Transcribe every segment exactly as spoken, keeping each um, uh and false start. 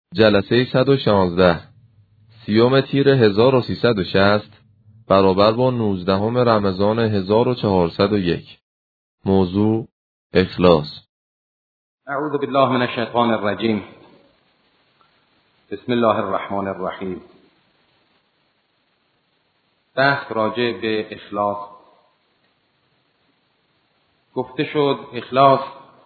جلسه صد و شانزده سیوم تیر هزار و سیصد و شصت برابر با نوزدهم رمضان هزار و چهارصد و یک. موضوع اخلاص. اعوذ بالله من الشیطان الرجیم. بسم الله الرحمن الرحیم. بحث راجع به اخلاص. گفته شد اخلاص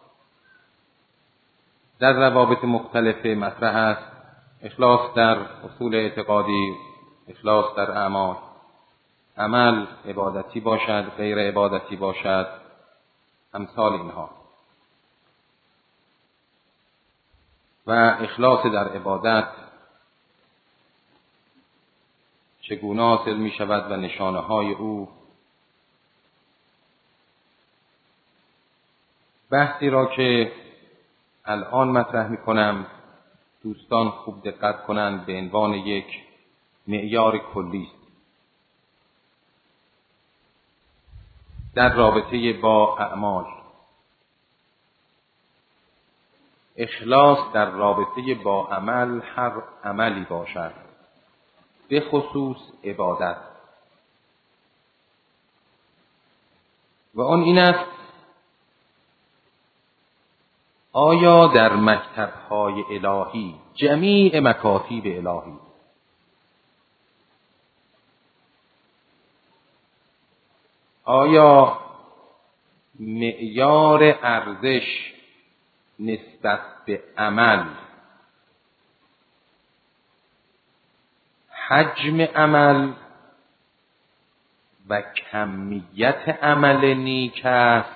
در روابط مختلف مطرح است. اخلاص در اصول اعتقادی، اخلاص در اعمال، عمل عبادتی باشد، غیر عبادتی باشد، امثال اینها. و اخلاص در عبادت چگونه حاصل می شود و نشانه های او. بحثی را که الان مطرح می کنم دوستان خوب دقت کنند، به عنوان یک معیار کلی در رابطه با اعمال. اخلاص در رابطه با عمل، هر عملی باشد، به خصوص عبادت، و آن این است آیا در مکتب‌های الهی، جمیع مکاتیب الهی، آیا معیار ارزش نسبت به عمل، حجم عمل و کمیت عمل نیک است،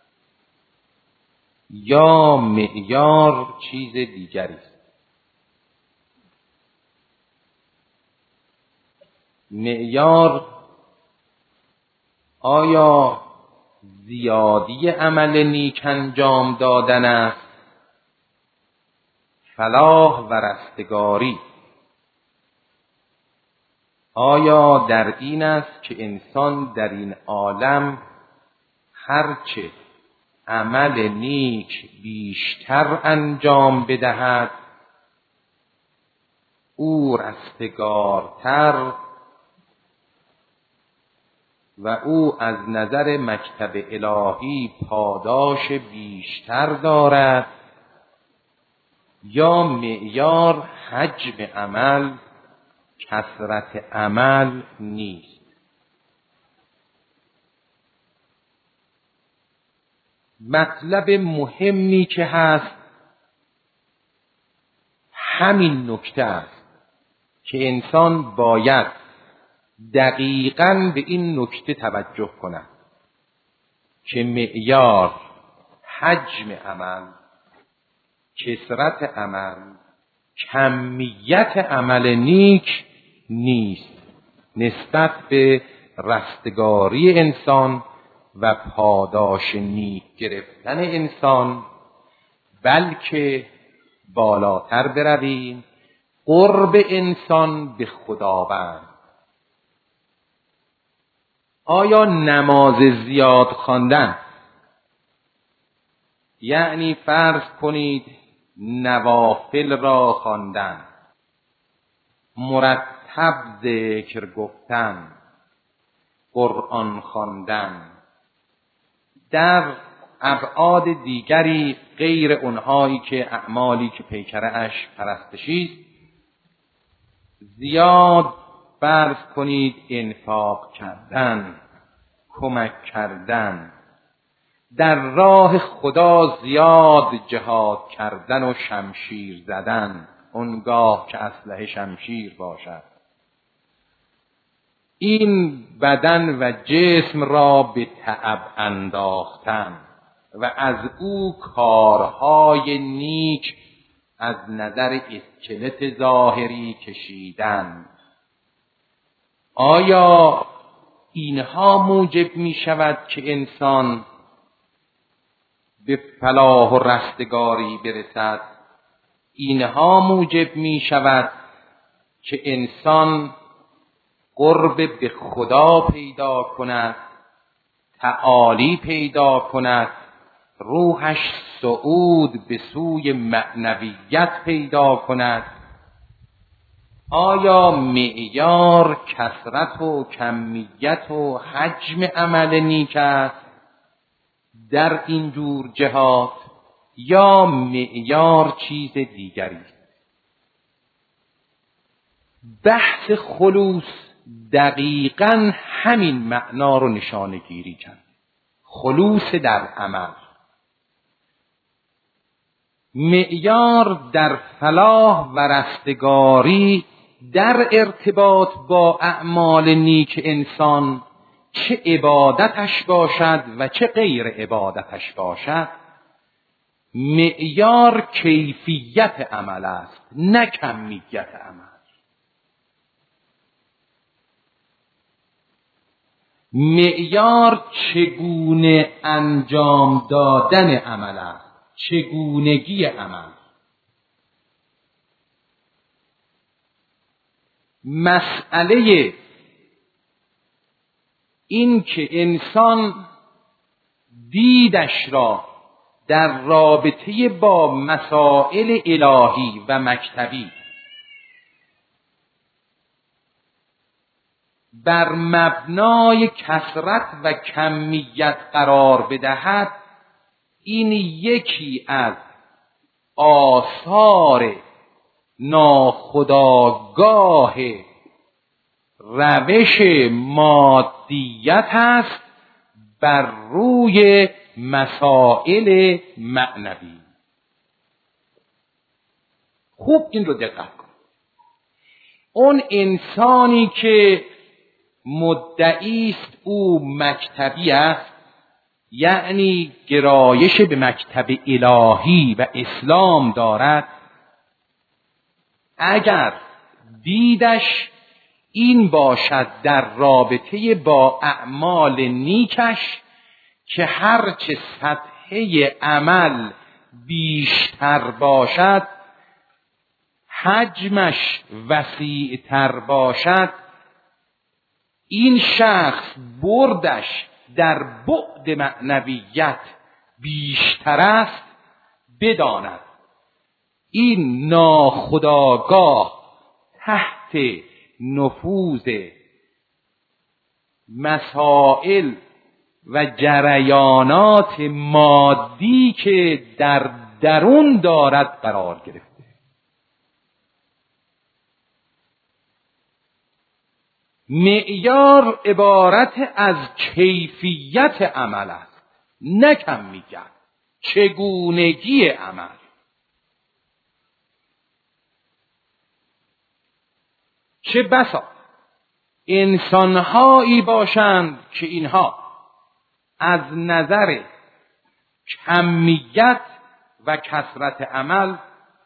یا معیار چیز دیگری است؟ معیار آیا زیادی عمل نیک انجام دادن است، فلاح و رستگاری؟ آیا در این است که انسان در این عالم هرچه عمل نیک بیشتر انجام بدهد او رستگارتر و او از نظر مکتب الهی پاداش بیشتر دارد، یا معیار حجم عمل، کثرت عمل نیست؟ مطلب مهمی که هست همین نکته است که انسان باید دقیقاً به این نکته توجه کند که معیار حجم عمل، کثرت عمل، کمیت عمل نیک نیست نسبت به رستگاری انسان و پاداش نیک گرفتن انسان، بلکه بالاتر برویم قرب انسان به خداوند. آیا نماز زیاد خواندن، یعنی فرض کنید نوافل را خواندن، مرتب ذکر گفتن، قرآن خواندن، در ابعاد دیگری غیر اونهایی که اعمالی که پیکره اش پرستشی است، زیاد فرض کنید انفاق کردن، کمک کردن، در راه خدا زیاد جهاد کردن و شمشیر زدن، اونگاه که اسلحه شمشیر باشد، این بدن و جسم را به تعب انداختن و از او کارهای نیک از نظر اسکلت ظاهری کشیدن، آیا اینها موجب می شود که انسان به فلاح و رستگاری برسد؟ اینها موجب می شود که انسان قرب به خدا پیدا کند، تعالی پیدا کند، روحش صعود به سوی معنویت پیدا کند، آیا معیار کثرت و کمیت و حجم عمل نیک است در این جور جهات یا معیار چیز دیگری است؟ بحث خلوص دقیقاً همین معنا رو نشانه گیری کرد. خلوص در عمل. معیار در فلاح و رستگاری در ارتباط با اعمال نیک انسان، چه عبادتش باشد و چه غیر عبادتش باشد، معیار کیفیت عمل است نه کمیت عمل. معیار چگونه انجام دادن عمل است، چگونگی عمل. مسئله این که انسان دیدش را در رابطه با مسائل الهی و مکتبی بر مبنای کثرت و کمیت قرار بدهد، این یکی از آثار ناخودآگاه روش مادیت است بر روی مسائل معنوی. خوب این رو دقت کن. اون انسانی که مدعی است او مکتبی است، یعنی گرایش به مکتب الهی و اسلام دارد، اگر دیدش این باشد در رابطه با اعمال نیکش که هرچه سطحه عمل بیشتر باشد، حجمش وسیعتر باشد، این شخص بردش در بعد معنویت بیشتر است، بداند این ناخودآگاه تحت نفوذ مسائل و جریانات مادی که در درون دارد قرار گرفته. معیار عبارت از کیفیت عمل است نه کمیت، چگونگی عمل. چه بسا انسانهایی باشند که اینها از نظر کمیت و کثرت عمل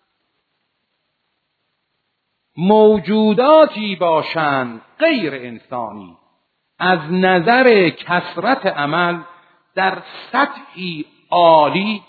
موجوداتی باشند غیر انسانی، از نظر کثرت عمل در سطحی عالی،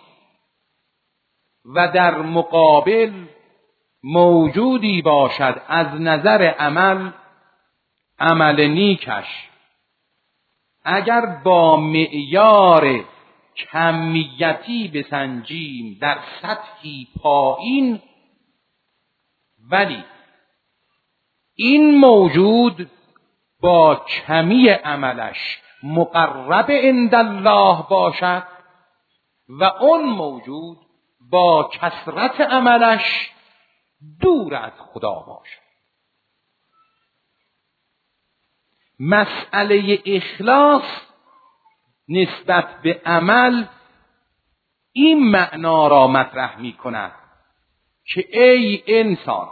و در مقابل موجودی باشد از نظر عمل عمل نیکش اگر با معیار کمیتی بسنجیم در سطحی پایین، ولی این موجود با کمی عملش مقرب عند الله باشد و اون موجود با کثرت عملش دور از خدا باشد. مسئله اخلاص نسبت به عمل این معنا را مطرح می کند که ای انسان،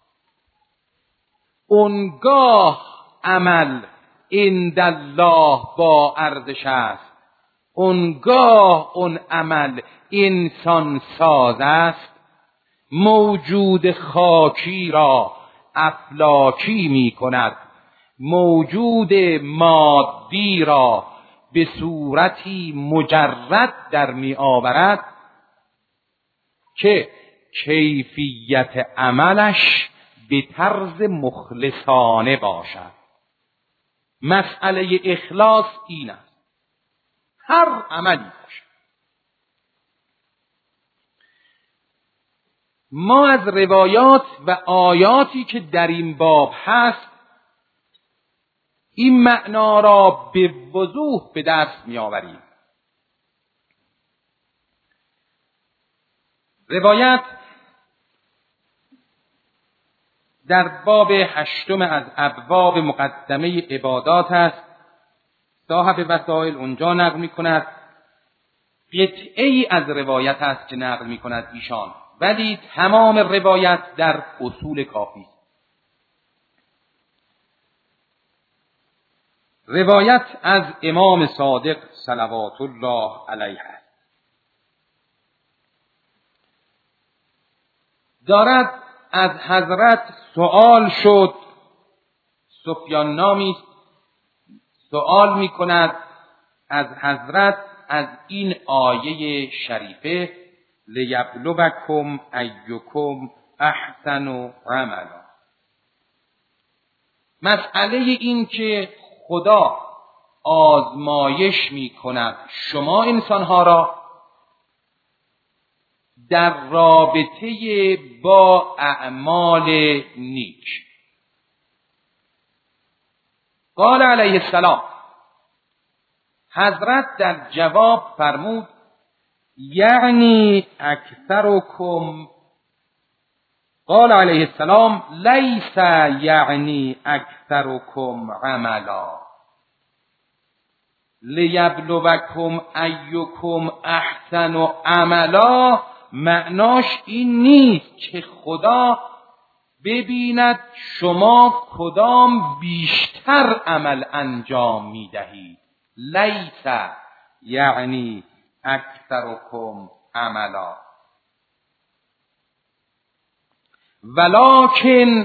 اونگاه عمل عند الله با ارزش است، اونگاه اون عمل انسان ساز است، موجود خاکی را افلاکی می کند، موجود مادی را به صورتی مجرد در می آورد که کیفیت عملش به طرز مخلصانه باشد. مسئله اخلاص این است، هر عملی باشد ما از روایات و آیاتی که در این باب هست این معنا را به وضوح به دست می آوریم. روایت در باب هشتم از ابواب مقدمه عبادات است. صاحب وسائل اونجا نقل می کند، قطعه ای از روایت است که نقل می کند ایشان، ولی تمام روایت در اصول کافی است. روایت از امام صادق صلوات الله علیه است. دارد از حضرت سؤال شد، سفیان نامی سؤال می کند از حضرت از این آیه شریفه لیبلوکم ایکم احسن عملا. مسئله این که خدا آزمایش می کند شما انسانها را در رابطه با اعمال نیک. قال علیه السلام، حضرت در جواب فرمود یعنی اکثرکم، قال علیه السلام لیس یعنی اکثرکم عملا لیبلوکم ایکم احسن عملا. معناش این نیست که خدا ببیند شما کدام بیشتر عمل انجام می دهید. لیس یعنی اکثرکم عملا ولکن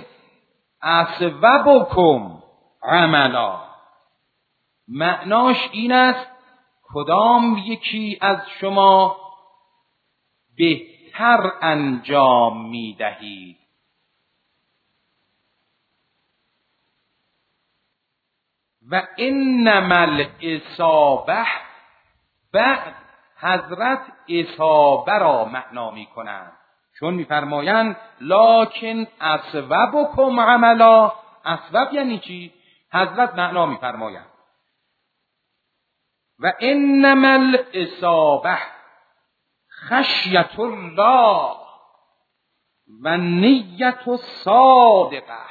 اصوبکم عملا. معناش این است کدام یکی از شما بهتر انجام می دهید. و انما الاصابه، بعد حضرت اصابه را معنا می کنند، چون می فرمایند لکن اصوبکم عملا. اصوب یعنی چی؟ حضرت معنا می فرمایند و انما الاصابه خشیت الله و نیت صادقه.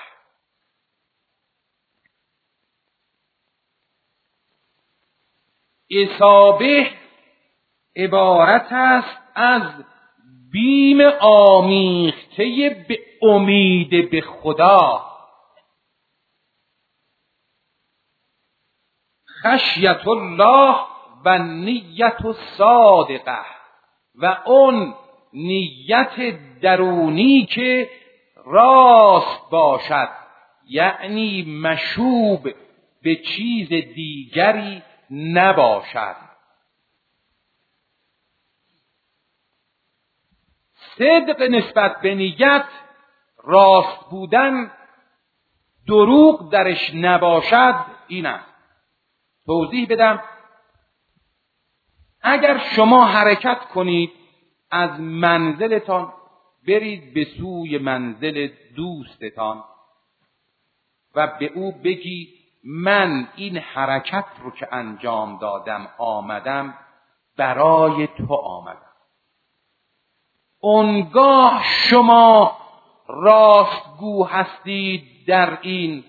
اصابه عبارت است از بیم آمیخته به امید به خدا. خشیت الله و نیت صادقه، و اون نیت درونی که راست باشد، یعنی مشوب به چیز دیگری نباشد. صدق نسبت به نیت، راست بودن، دروغ درش نباشد. این است. توضیح بدم. اگر شما حرکت کنید از منزلتان برید به سوی منزل دوستتان و به او بگی من این حرکت رو که انجام دادم آمدم برای تو آمدم، اونگاه شما راستگو هستید در این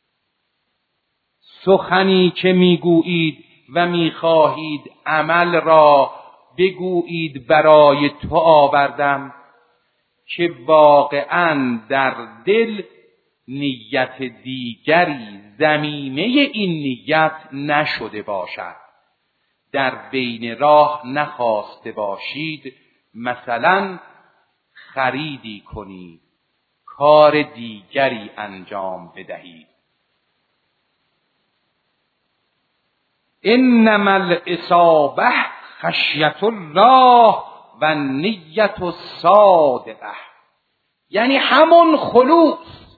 سخنی که میگویید و میخواهید عمل را بگویید برای تو آوردم، که واقعا در دل نیت دیگری ضمیمه این نیت نشده باشد، در بین راه نخواسته باشید مثلا خریدی کنید، کار دیگری انجام بدهید. انما الاصابه خشیت الله و نیت صادقه، یعنی همون خلوص.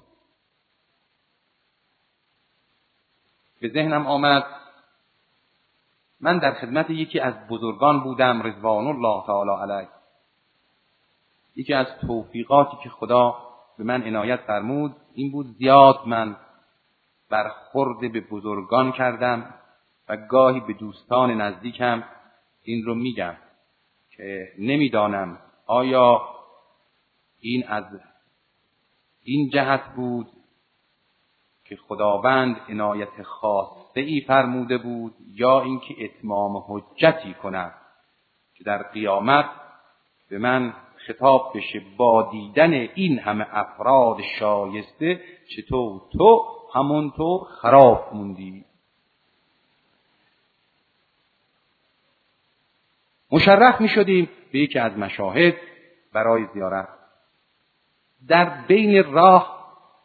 به ذهنم آمد من در خدمت یکی از بزرگان بودم رضوان الله تعالی علیه. یکی از توفیقاتی که خدا به من عنایت فرمود این بود زیاد من برخورد به بزرگان کردم و گاهی به دوستان نزدیکم این رو میگم که نمیدانم آیا این از این جهت بود که خداوند عنایت خاصه ای فرموده بود یا اینکه اتمام حجتی کند که در قیامت به من خطاب بشه با دیدن این همه افراد شایسته چطور تو همونطور خراب موندی. مشرف می شدیم به یکی از مشاهد برای زیارت. در بین راه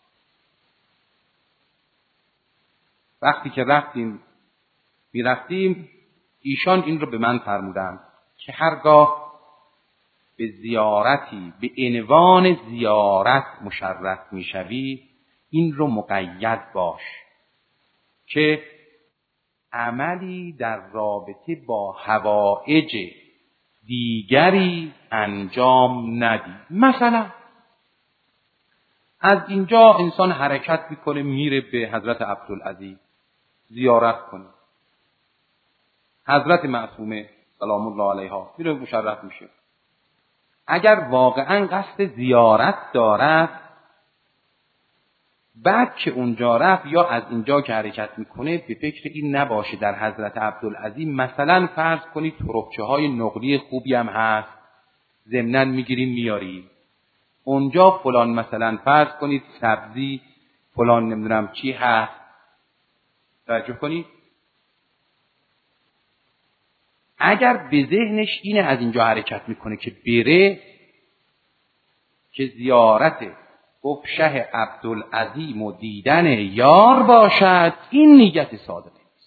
وقتی که رفتیم می رفتیم ایشان این رو به من فرمودند که هرگاه به زیارتی به عنوان زیارت مشرف می شوی این رو مقید باش که عملی در رابطه با حوائج دیگری انجام ندی. مثلا از اینجا انسان حرکت میکنه میره به حضرت عبدالعزیز زیارت کنه، حضرت معصومه سلام الله علیها میره مشرف میشه. اگر واقعا قصد زیارت دارد بعد که اونجا رفت یا از اینجا که حرکت میکنه به فکر این نباشه در حضرت عبدالعزیز مثلا فرض کنید تربچه های نقلی خوبی هم هست ضمناً میگیریم میاریم اونجا، فلان مثلا فرض کنید سبزی فلان نمیدونم چی هست توجه کنید. اگر به ذهنش اینه از اینجا حرکت میکنه که بره که زیارت شه عبدالعظیم و دیدن یار باشد، این نیت صادقه است.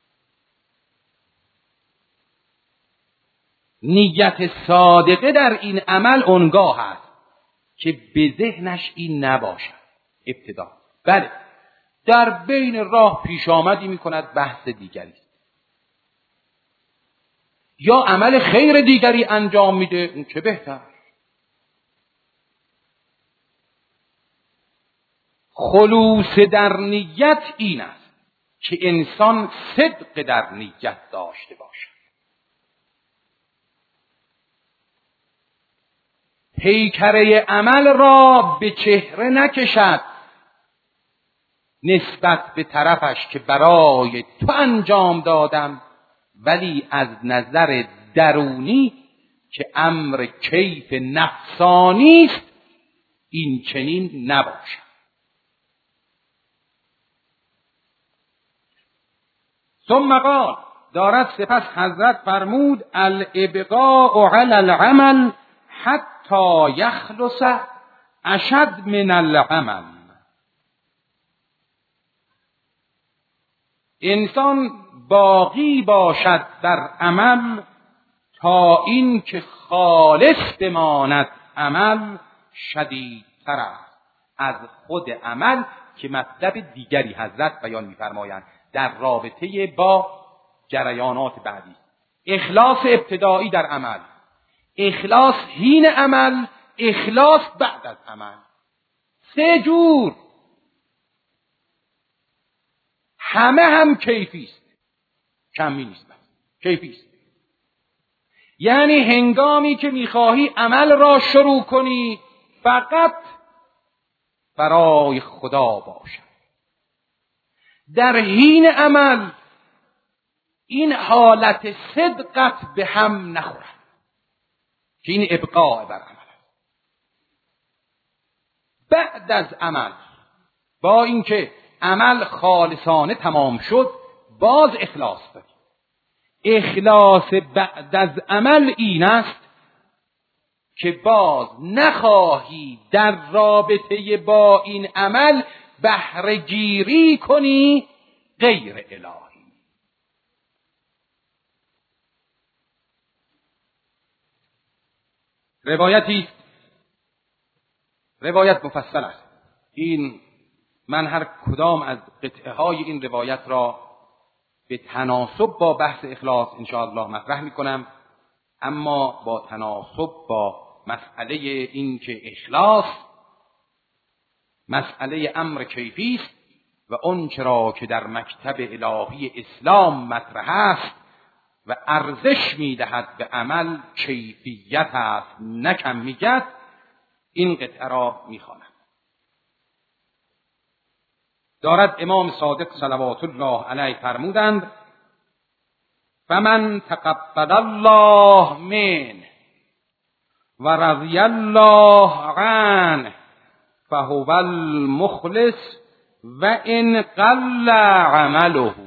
نیت صادقه در این عمل اونگاه است که به ذهنش این نباشد ابتدا. بله در بین راه پیش آمدی میکند بحث دیگری یا عمل خیر دیگری انجام میده، اون چه بهتر. خلوص در نیت این است که انسان صدق در نیت داشته باشد. پیکره عمل را به چهره نکشد نسبت به طرفش که برای تو انجام دادم، ولی از نظر درونی که امر کیف نفسانی است این چنین نباشد. ثم قال، دارد سپس حضرت فرمود الابقاء علی العمل حتی یخلص اشد من العمل. انسان باقی باشد در عمل تا این که خالص بماند عمل شدیدتر است از خود عمل، که مطلب دیگری حضرت بیان می‌فرمایند در رابطه با جریانات بعدی. اخلاص ابتدایی در عمل، اخلاص حین عمل، اخلاص بعد از عمل. سه جور همه هم کیفی است، کمی نیست، کیفی است. یعنی هنگامی که میخواهی عمل را شروع کنی فقط برای خدا باشد. در حین عمل این حالت صدقت به هم نخورد که این ابقاء بر عمل. بعد از عمل با اینکه عمل خالصانه تمام شد باز اخلاص داری. اخلاص بعد از عمل این است که باز نخواهی در رابطه با این عمل بهره گیری کنی غیر الهی. روایتی روایت مفصل است. این من هر کدام از قطعه های این روایت را به تناسب با بحث اخلاص انشاءالله مطرح می کنم، اما با تناسب با مسئله این که اخلاص مسئله امر کیفی است و اون چرا که در مکتب الهی اسلام مطرح است و ارزش میدهد به عمل کیفیت است نه کمیت، این قطعه را میخواند. دارد امام صادق صلوات الله علیه فرمودند: فمن تقبل الله منه و رضی الله عنه فهو المخلص و ان قل عمله.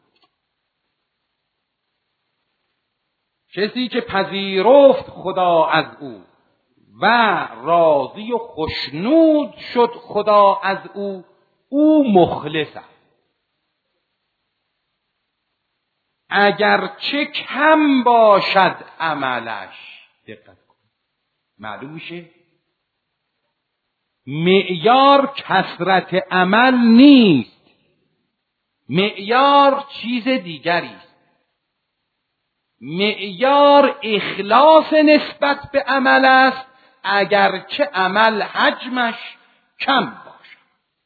کسی که پذیرفت خدا از او و راضی و خوشنود شد خدا از او، او مخلص است. اگر چه کم باشد عملش. دقت کن، معلوم میشه معیار کثرت عمل نیست، معیار چیز دیگری است. معیار اخلاص نسبت به عمل است، اگرچه عمل حجمش کم باشد.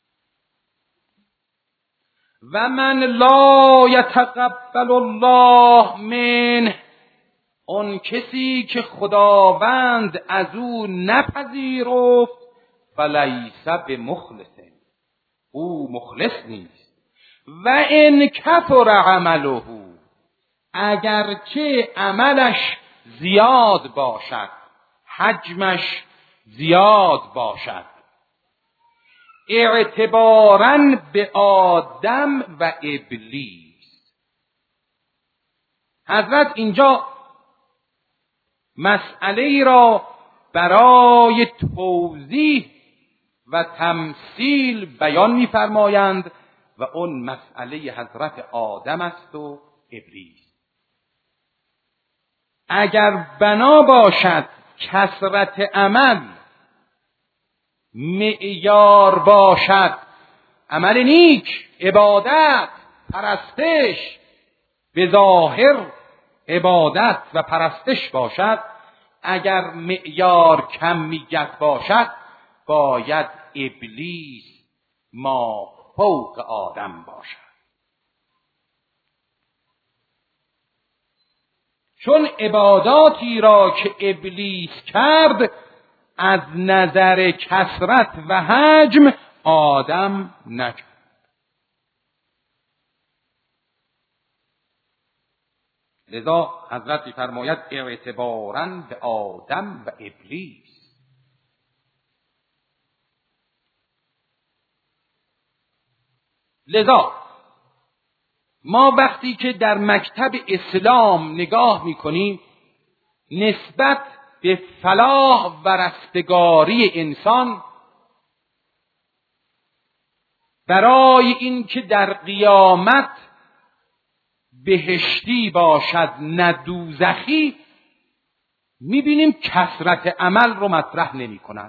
و من لا یتقبل الله منه، اون کسی که خداوند از او نپذیرفت، فلیس بمخلص، او مخلص نیست. و ان کثر عمله، اگرچه عملش زیاد باشد، حجمش زیاد باشد. اعتباراً به آدم و ابلیس. حضرت اینجا مسئله ای را برای توضیح و تمثیل بیان می‌فرمایند و اون مسئله حضرت آدم است و ابلیس. اگر بنا باشد کثرت عمل معیار باشد، عمل نیک، عبادت، پرستش، به ظاهر عبادت و پرستش باشد، اگر معیار کمیت باشد، باید ابلیس ما فوق آدم باشد. چون عباداتی را که ابلیس کرد از نظر کثرت و حجم آدم نکرد. لذا حضرت می‌فرماید اعتباراً به آدم و ابلیس. لذا ما وقتی که در مکتب اسلام نگاه می‌کنیم نسبت به فلاح و رستگاری انسان، برای این که در قیامت بهشتی باشد نه دوزخی، می‌بینیم کثرت عمل رو مطرح نمی‌کند.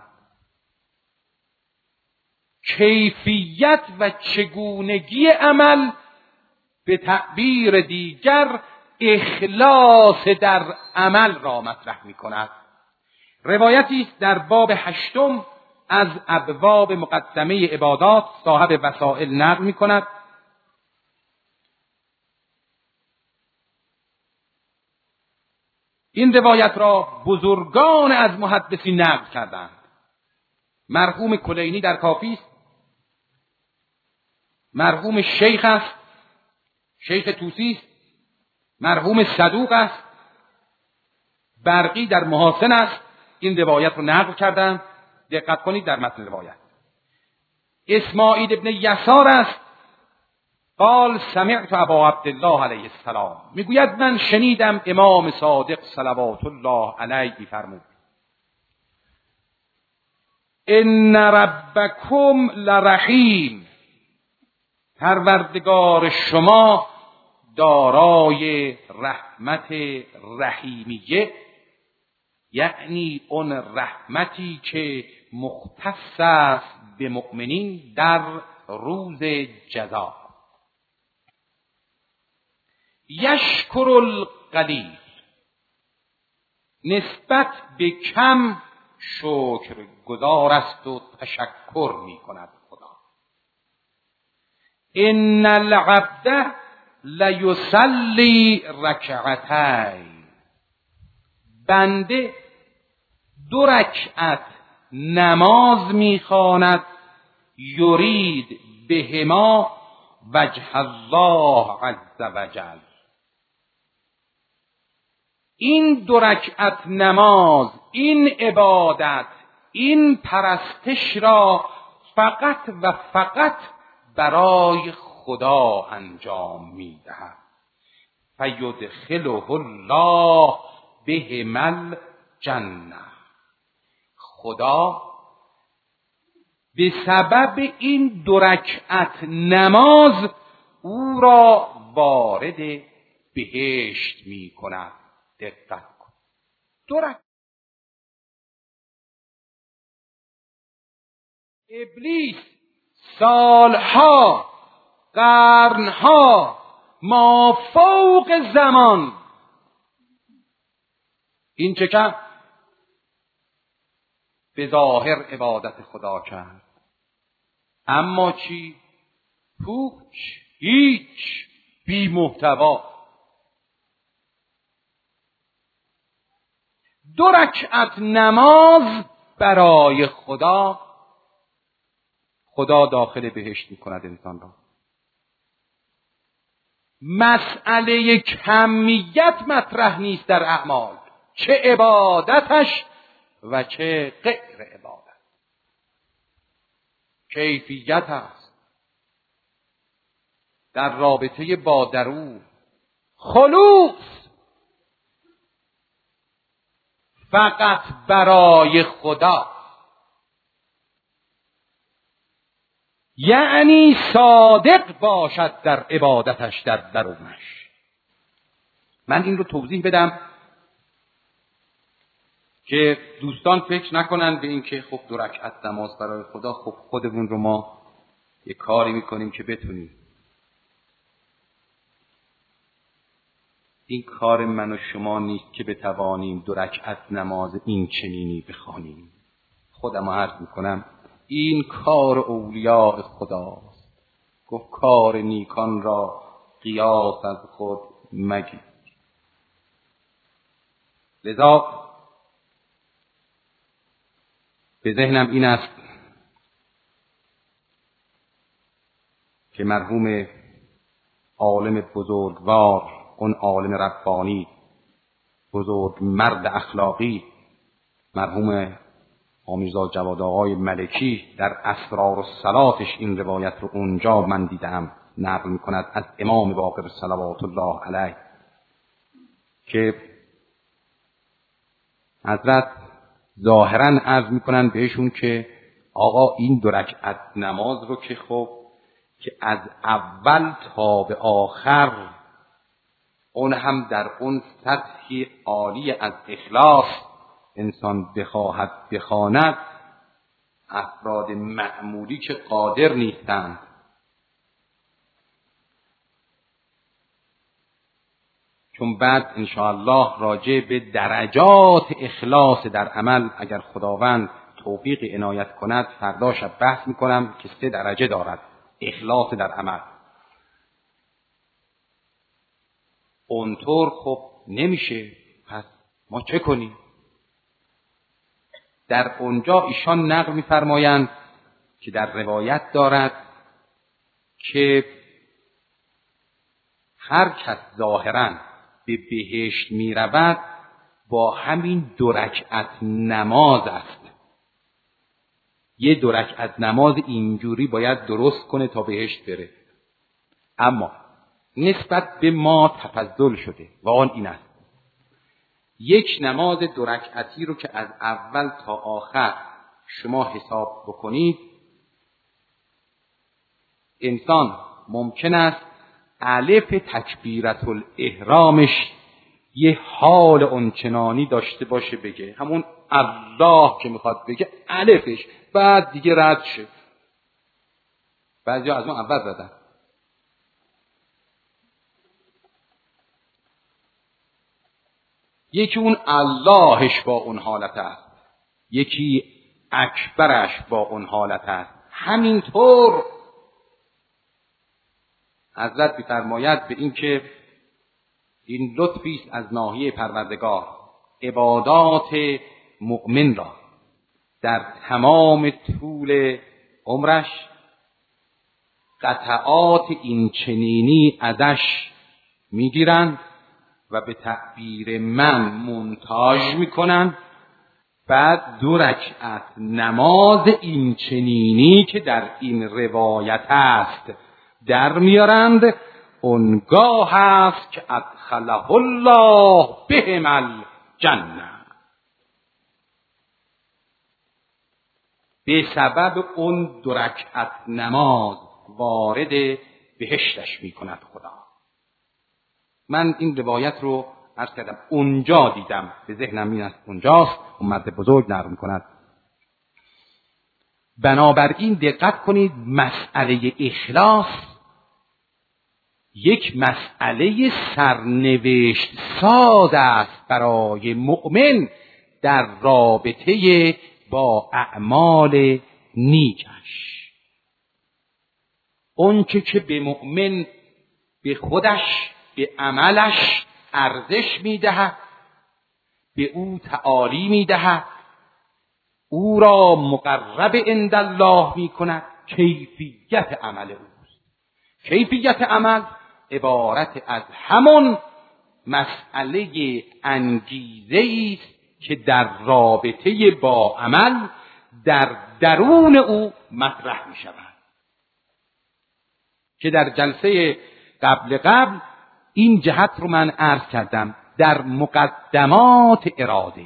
کیفیت و چگونگی عمل، به تعبیر دیگر اخلاص در عمل را مطرح می‌کند. روایتی است در باب هشتم از ابواب مقدمه عبادات صاحب وسائل نقل می‌کند. این روایت را بزرگان از محدثین نقل کردند. مرحوم کلینی در کافی است، مرحوم شیخ است، شیخ توسی است، مرحوم صدوق است، برقی در محاسن است. این روایت رو نقل کردند. دقت کنید در متن روایت. اسماعیل ابن یسار است، قال سمعت ابا عبدالله علیه السلام، میگوید من شنیدم امام صادق صلوات الله علیه فرمود: ان ربکم لرحیم، پروردگار شما دارای رحمت رحیمیه، یعنی اون رحمتی که مختص است به مؤمنین در روز جزا. یشکر القلیل، نسبت به کم شکر گزار است و تشکر می کند خدا. ان العبد لیصلی رکعتین، بنده دو رکعت نماز میخواند، یرید بهما وجه الله عز وجل. این دو رکعت نماز، این عبادت، این پرستش را فقط و فقط برای خدا انجام میدهد. فیدخله الله بهما الجنه، خدا به سبب این دو رکعت نماز او را وارد بهشت می کند. دقت کن، دو رکعت. ابلیس سالها، قرنها، ما فوق زمان این چه کرد؟ به ظاهر عبادت خدا کرد، اما چی؟ پوچ، هیچ، بی محتوا. دو رکعت نماز برای خدا، خدا داخل بهشت می‌کند انسان را. مسئله کمیت مطرح نیست در اعمال، چه عبادتش و چه غیر عبادت. کیفیت است در رابطه با درون، خلوص فقط برای خدا، یعنی صادق باشد در عبادتش، در درونش. من این رو توضیح بدم که دوستان فکر نکنن به این که خب دو رکعت نماز برای خدا، خب خودمون رو ما یه کاری میکنیم که بتونیم. این کار من و شما نیست که بتوانیم دو رکعت نماز این چنینی بخوانیم. خودم عرض میکنم این کار اولیاء خداست. گفت کار نیکان را قیاس از خود مگیر. لذا به ذهنم این است که مرحوم عالم بزرگوار، اون عالم ربانی، بزرگ مرد اخلاقی، مرحوم آمیرزا جواد آقای ملکی در اسرار الصلاتش این روایت رو اونجا من دیدم نقل میکند از امام باقر صلوات الله علیه که حضرت ظاهرا عرض میکنن بهشون که آقا این دو رکعت نماز رو که خب که از اول تا به آخر اون هم در اون سطحی عالی از اخلاص انسان بخواهد بخواند، افراد معمولی که قادر نیستند. چون بعد انشاءالله راجع به درجات اخلاص در عمل اگر خداوند توفیق عنایت کند فردا شب بحث میکنم که سه درجه دارد اخلاص در عمل. اونطور خب نمیشه، پس ما چه کنیم؟ در اونجا ایشان نقل می‌فرمایند که در روایت دارد که هر کس ظاهراً به بهشت می‌رود با همین دو رکعت نماز است. یه دو رکعت نماز اینجوری باید درست کنه تا بهشت بره. اما نسبت به ما تفضل شده و آن این است یک نماز دو رکعتی رو که از اول تا آخر شما حساب بکنید، انسان ممکن است الف تکبیرت الاحرامش یه حال اونچنانی داشته باشه بگه همون الله که میخواد بگه الفش، بعد دیگه رد شه. بعضی از اون اول زدن. یکی اون اللهش با اون حالت است، یکی اکبرش با اون حالت است. همینطور حضرت می‌فرماید به این که این لطفی است از ناحیه پروردگار، عبادات مؤمن را در تمام طول عمرش قطعات این چنینی ازش میگیرند و به تعبیر من مونتاژ میکنند، بعد دو رکعت نماز این چنینی که در این روایت است در میارند. اونگاه هست که ادخله الله بهم الجنه، به سبب اون دو رکعت نماز وارد بهشتش میکند خدا. من این روایت رو عرض کردم اونجا دیدم، به ذهنم این است اونجاست، اون مرد بزرگ نقل میکند. بنابراین دقت کنید، مسئله اخلاص یک مسئله سرنوشت ساز است برای مؤمن در رابطه با اعمال نیکش. اون که که به مؤمن به خودش به عملش ارزش میدهد، به او تعالی میدهد، او را مقرب عند الله میکند، کیفیت عمل اوست. کیفیت عمل عبارت از همون مسئله انگیزه است که در رابطه با عمل در درون او مطرح می شود، که در جلسه قبل قبل این جهت رو من عرض کردم. در مقدمات اراده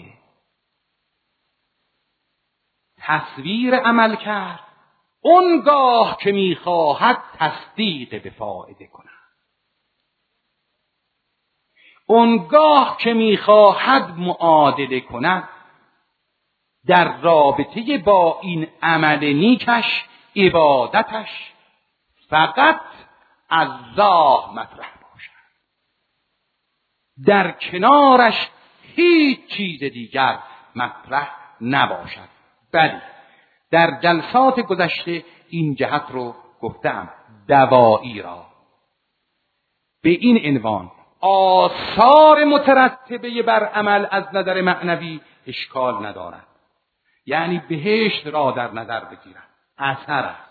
تصویر عمل کرد، اونگاه که میخواهد تصدیق به فائده کند، اونگاه که میخواهد معادله کند، در رابطه با این عمل نیکش عبادتش فقط الله مطرح باشد، در کنارش هیچ چیز دیگر مطرح نباشد. بلی در جلسات گذشته این جهت رو گفتم، دوایی را به این عنوان آثار مترتبه بر عمل از نظر معنوی اشکال ندارد، یعنی بهشت را در نظر بگیرد، اثر است.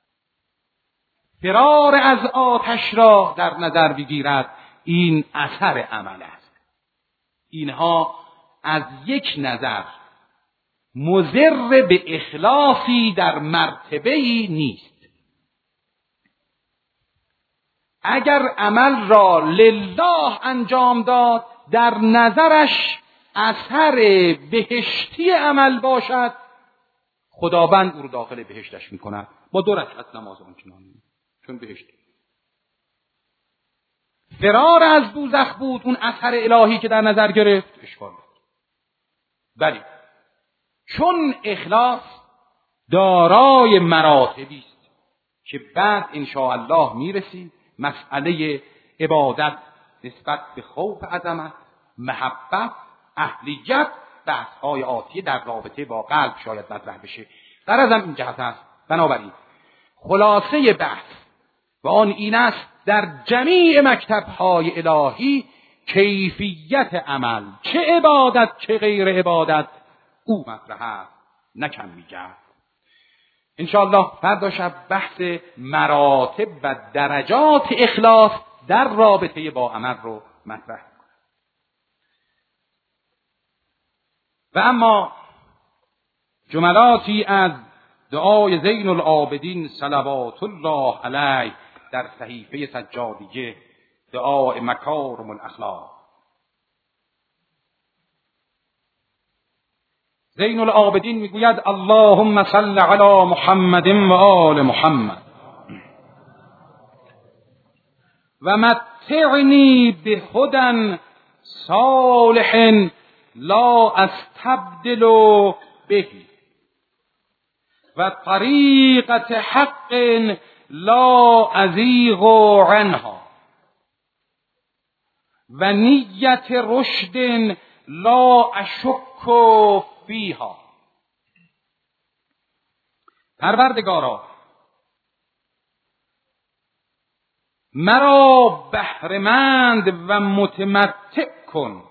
فرار از آتش را در نظر بگیرد، این اثر عمل است. اینها از یک نظر مضر به اخلاصی در مرتبه‌ای نیست. اگر عمل را لله انجام داد، در نظرش اثر بهشتی عمل باشد، خداوند او را داخل بهشتش میکند با دو رکعت نماز آنچنانی، چون بهشتی. فرار از دوزخ بود اون اثر الهی که در نظر گرفت، اشکال ندارد. ولی چون اخلاص دارای مراتبی است که بعد ان شاء الله میرسیم، مسئله عبادت نسبت به خوف عظمت، محبت، اهلیت، بحث‌های آتی در رابطه با قلب شاید مطرح بشه. غرضم این جهت است. بنابراین خلاصه بحث و آن این است در جمیع مکتب‌های الهی کیفیت عمل، چه عبادت چه غیر عبادت، او مطرح است، نه کم می‌گرد. انشاءالله فردا شب بحث مراتب و درجات اخلاص در رابطه با عمل رو مطرح کنم. و اما جملاتی از دعای زین العابدین صلوات الله علیه در صحیفه سجادیه، دعای مکارم الاخلاق. زین العابدین میگوید اللهم صل علی محمد و آل محمد و متعنی بهدى صالح لا استبدل به و طریقة حق لا ازیغ عنها و نیت رشد لا اشک فیها پروردگارا مرا بهره‌مند و متمتع کن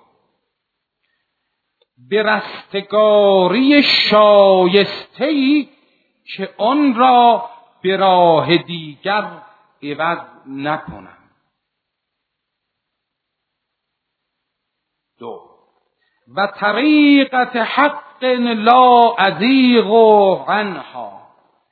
به رستگاری شایسته‌ای که آن را به راه دیگر عوض نکنم. دو و طریقت حق لا ازیغ عنها،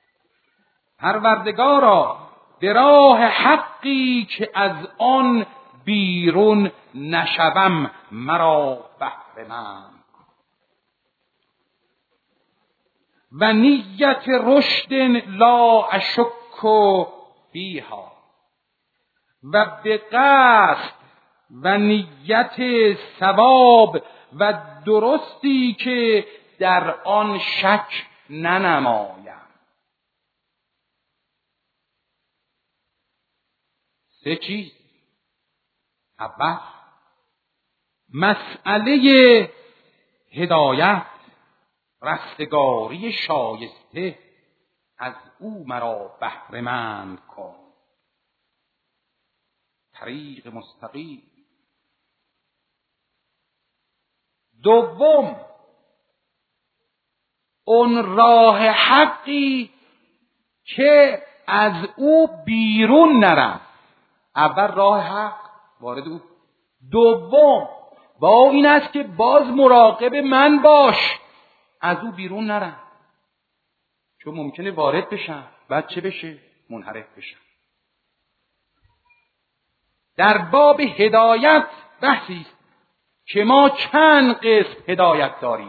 پروردگارا به راه حقی که از آن بیرون نشوم مرا بهره‌مند و نیت رشد لا اشک فیها، و به قصد و نیت ثواب و درستی که در آن شک ننمایم. سه چیز. اول مسئله هدایت، رستگاری شایسته، از او مرا بهره‌مند کن. طریق مستقیم. دوم اون راه حقی که از او بیرون نرم. اول راه حق وارد او، دوم با این است که باز مراقب من باش از او بیرون نرم، چون ممکنه وارد بشم بعد چه بشه؟ منحرف بشم. در باب هدایت بحثی است که ما چند قسم هدایت داریم،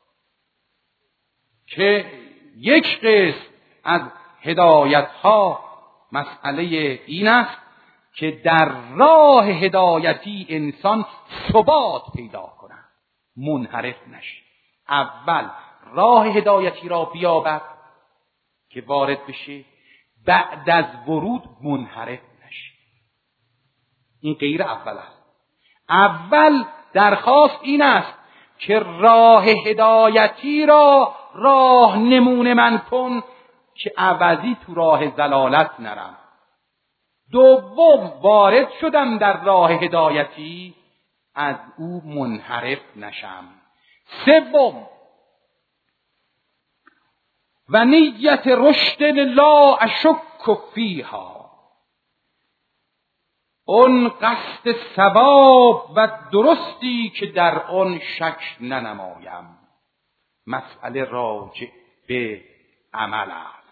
که یک قسم از هدایت ها مسئله این است که در راه هدایتی انسان ثبات پیدا کنه، منحرف نشه. اول راه هدایتی را بیابد که وارد بشه، بعد از ورود منحرف نشه. این غیر اول است. اول درخواست این است که راه هدایتی را راه نمونه من کن که عوضی تو راه ضلالت نرم. دوم وارد شدم در راه هدایتی، از او منحرف نشم. سوم و نیت رشد لا اشک فیها، اون قصد ثواب و درستی که در آن شک ننمایم. مسئله راجع به عمل است.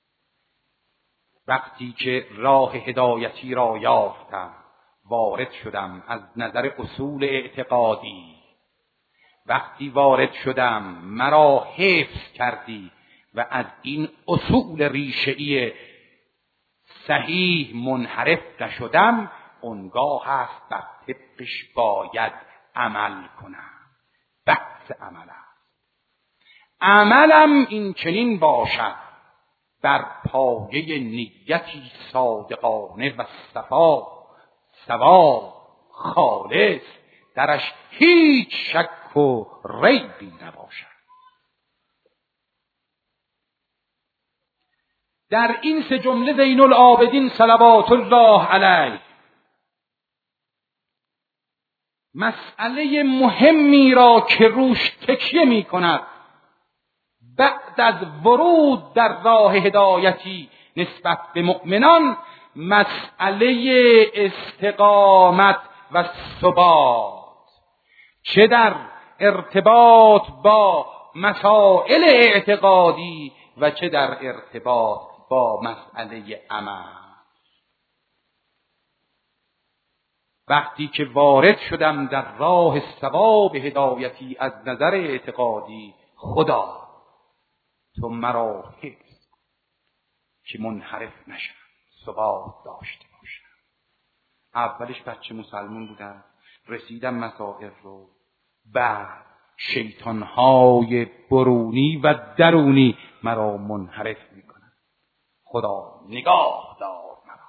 وقتی که راه هدایتی را یافتم، وارد شدم از نظر اصول اعتقادی. وقتی وارد شدم مرا حفظ کردی و از این اصول ریشه‌ای صحیح منحرف نشدم، اونگاه هست بر طبقش باید عمل کنم. بحث عمل است. عملم این چنین باشد بر پایه نیتی صادقانه و صفا، صواب خالص، درش هیچ شک و ریبی نباشد. در این سه جمله زین العابدین صلوات الله علیه مسئله مهمی را که روش تکیه می کند بعد از ورود در راه هدایتی نسبت به مؤمنان، مسئله استقامت و ثبات، چه در ارتباط با مسائل اعتقادی و چه در ارتباط با مسئله عمل. وقتی که وارد شدم در راه ثواب هدایتی از نظر اعتقادی، خدا تو مرا حفظ که منحرف نشم، ثبات داشته باشم. اولش بچه مسلمان بودم، رسیدم مسائل رو، بعد شیطانهای برونی و درونی مرا منحرف میکنن. خدا نگاه دار مرا.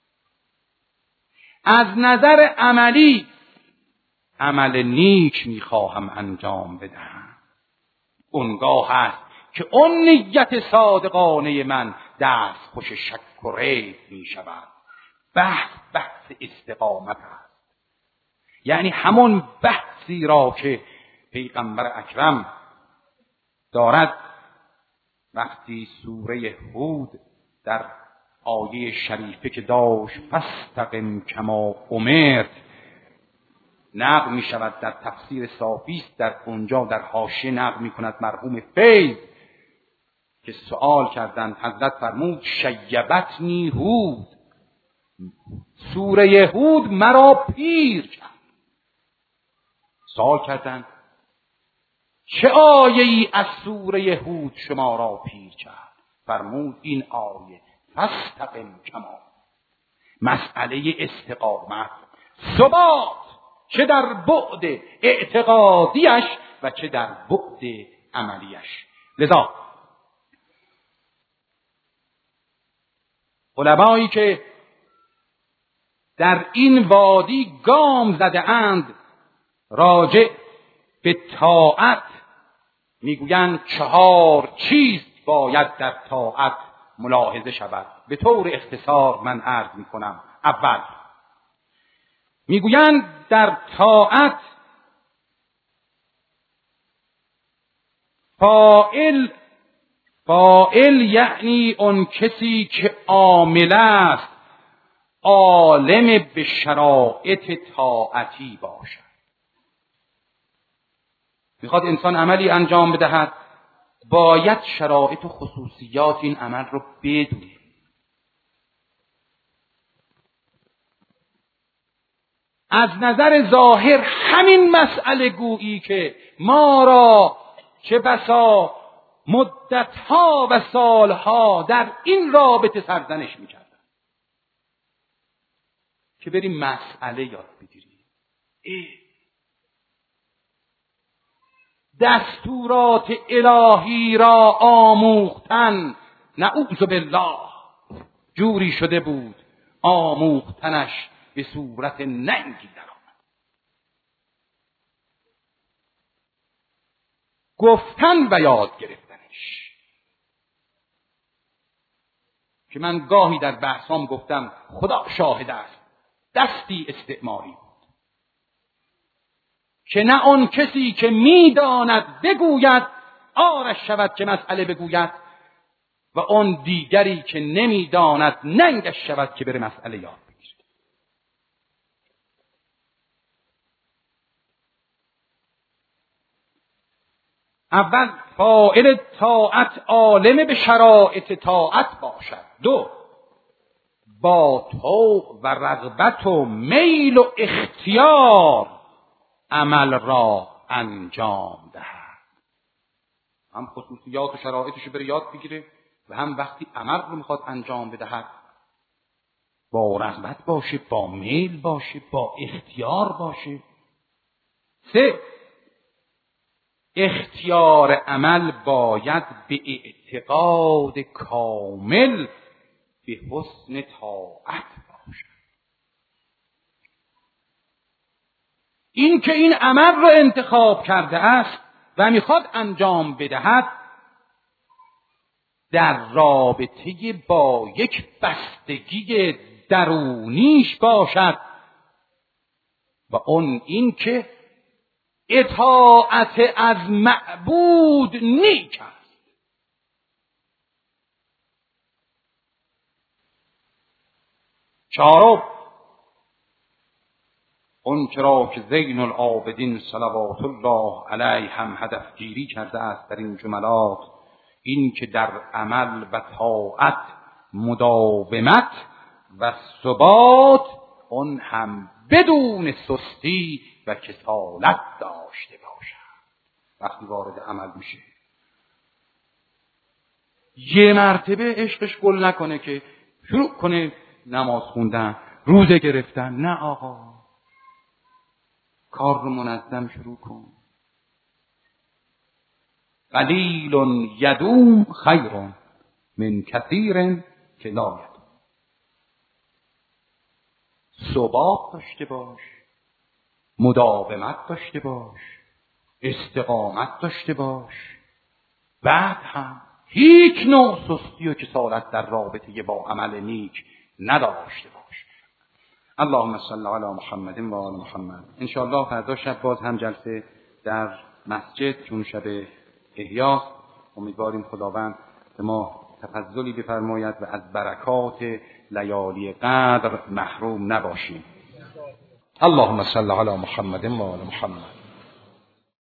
از نظر عملی عمل نیک میخواهم انجام بدهم، اونگاه هست که اون نیت صادقانه من دست خوش شک و ریب می شود. بحث بحث استقامت است، یعنی همون بحثی را که پیغمبر اکرم دارد وقتی سوره هود در آیه شریفه که داشت فاستقم کما امرت نقل می شود در تفسیر صافیست، در اونجا در حاشیه نقل می کند مرحوم فیض که سوال کردند، حضرت فرمود شیبتنی هود، سوره هود مرا پیر کرد. سوال کردند چه آیه ای از سوره هود شما را پیر کرد؟ فرمود این آیه فاستقم کما. مسئله استقامت، ثبات، چه در بعد اعتقادیش و چه در بعد عملیش. لذا علمایی که در این وادی گام زده اند راجع به طاعت میگویند چهار چیز باید در طاعت ملاحظه شود. به طور اختصار من عرض میکنم. اول میگویند در طاعت فاعل فاعل یعنی اون کسی که عامل است عالم به شرایط طاعتی باشد. میخواد انسان عملی انجام بدهد، باید شرایط و خصوصیات این عمل رو بدونه. از نظر ظاهر همین مسئله گویی که ما را چه بسا مدتها و سالها در این رابطه سرزنش میکردن که بریم مسئله یاد بگیریم. دستورات الهی را آموختن نعوذ بالله جوری شده بود آموختنش به صورت ننگی در آمد. گفتن و یاد گرفتنش که من گاهی در بحثام گفتم خدا شاهد است دستی استعماری بود که نه آن کسی که میداند بگوید آرش شود که مسئله بگوید و آن دیگری که نمیداند ننگش شود که بره مسئله یاد بگیرد. اول فاعل طاعت عالم به شرایط طاعت باشد. دو با طوع و رغبت و میل و اختیار عمل را انجام دهد. هم خصوصیات و شرایطش رو بره یاد بگیره و هم وقتی عمل رو میخواد انجام بدهد با رغبت باشه، با میل باشه، با اختیار باشه. سه اختیار عمل باید به اعتقاد کامل به حسن طاعت باشد. این که این عمل را انتخاب کرده است و میخواد انجام بدهد در رابطه با یک بستگی درونیش باشد و اون این که اطاعت از معبود نیک است. چهارم اون چرا که زین العابدین صلوات الله علیه هم هدف گیری کرده است در این جملات، این که در عمل و طاعت مداومت و ثبات اون هم بدون سستی و کسالت داشته باشد. وقتی وارد عمل میشه یه مرتبه عشقش گل نکنه که شروع کنه نماز خوندن، روزه گرفتن. نه آقا، کار رو منظم شروع کن. قلیل یدوم خیر من کثیر که لا یدوم. ثبات داشته باش، مداومت داشته باش، استقامت داشته باش. بعد هم هیچ نوع سستی و کسالت در رابطه با عمل نیک نداشته باش. اللهم صل علی محمد و آل محمد. انشاءالله فردا شب باز هم جلسه در مسجد چون شب احیا. امیدواریم خداوند به ما تفضلی بفرماید و از برکات لیالی قدر محروم نباشیم. اللهم صل علی محمد و آل محمد.